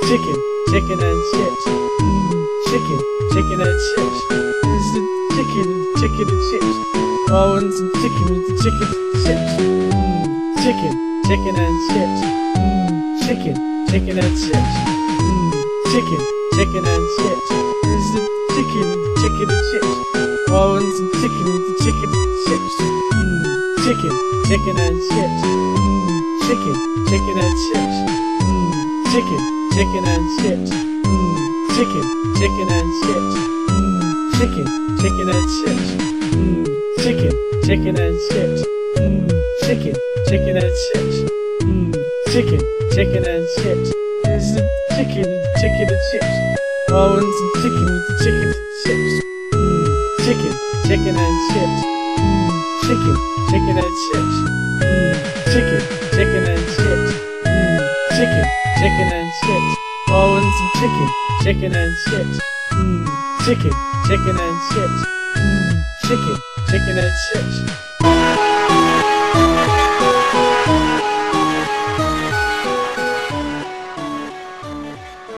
chicken, chicken and chips. Chicken, chicken and chips. It's the chicken, chicken and chips. Oh, and some chicken with the chicken chips. Chicken, chicken and chips. Chicken, chicken and chips. Chicken, chicken and chips. It's the chicken, chicken and chips. Oh, and some chicken with the chicken chips. Chicken, chicken and chips. Chicken, chicken and chips. Chicken, chicken and chips. Chicken, chicken and chips. Chicken, chicken and chips. Chicken, chicken and chips. Chicken, chicken and chips. Chicken, chicken and chips. It's the chicken, chicken and chips. Oh, and some chicken with the chicken chips. Chicken, chicken and chips. Chicken, chicken and chips. Chicken, chicken and chips. Chicken, chicken and chips. Oh, and some chicken, chicken and chips. Chicken, chicken and chips. Chicken, chicken and chips.